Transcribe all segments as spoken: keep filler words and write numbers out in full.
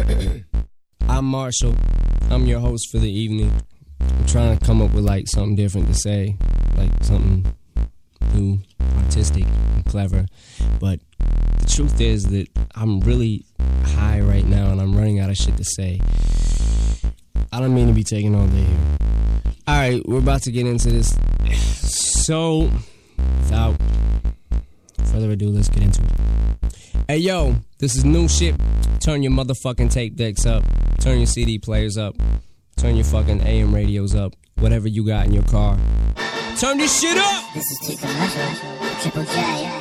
I'm Marshall. I'm your host for the evening. I'm trying to come up with like something different to say, like something new, artistic, and clever. But the truth is that I'm really high right now and I'm running out of shit to say. I don't mean to be taking all day here. Alright, we're about to get into this. So, without further ado, let's get into it. Hey yo, this is new shit. Turn your motherfucking tape decks up. Turn your C D players up. Turn your fucking A M radios up. Whatever you got in your car. Turn this shit up! This is too commercial. Triple J. Yeah,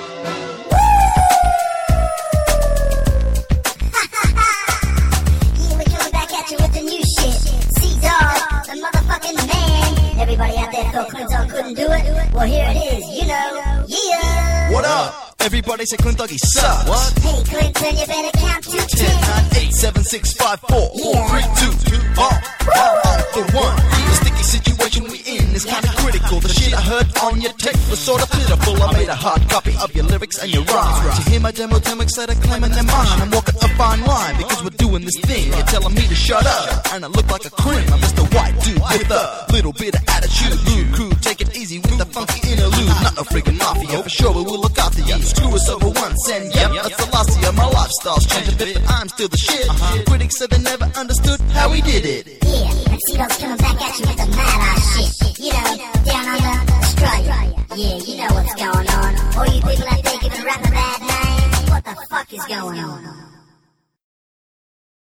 we're coming back at you with the new shit. C-Dog, the motherfucking man. Everybody out there thought Clinton couldn't do it? Well, here it is, you know. Yeah! What up? Everybody say Clint Dougie sucks. What? Hey, Clinton, you better count to ten. ten, nine, eight, seven, six, five, four, Yeah. three, two, two, all, all, all for one. The sticky situation we in is kinda critical. The shit I heard on your tape was sorta pitiful. I made a hard copy of your lyrics and your rhymes. To hear my demo demics that are claiming they're mine. I'm walking a fine line because we're doing this thing. You're telling me to shut up, and I look like a cream. I'm just a white dude with a little bit of attitude. Lewd crew, take it easy with the funky interlude. Not no friggin' mafia, for sure we will look after you. Screw us over once and yep, that's the last year. My lifestyle's changed a bit, but I'm still the shit. Uh-huh. Critics said they never understood how we did it. Yeah, and C-Dog's coming back at you with the mad-ass shit. You know, down under Australia. Yeah, you know what's going on. All you people out there giving rap a bad name, what the fuck is going on?